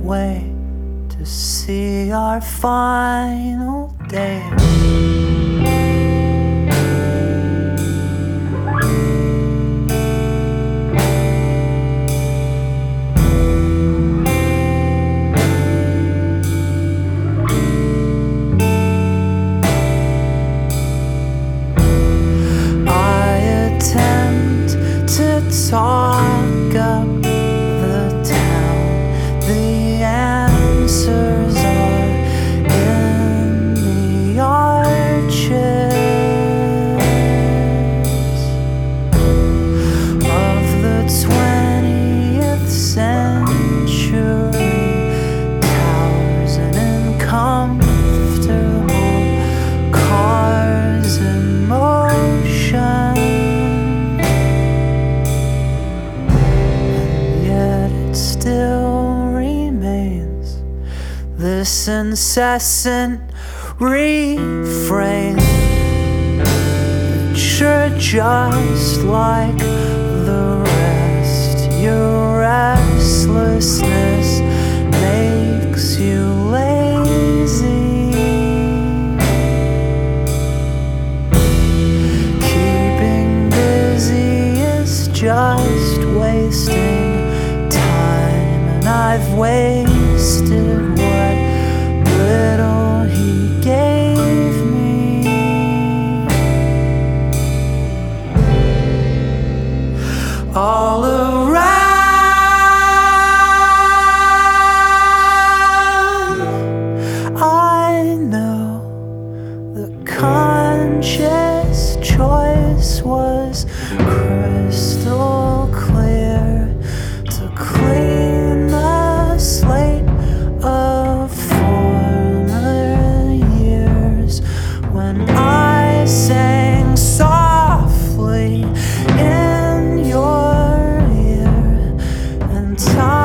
wait to see our final day. Talk up the town. The answers are in the arches of the 20th century. Towers and uncomfortable cars in motion. Still remains this incessant refrain that you're just like the rest. Your restlessness makes you lazy. Keeping busy is just wasting. I've wasted what little he gave me. All around, I know the conscious choice was crystal clear to clean slate of former years when I sang softly in your ear and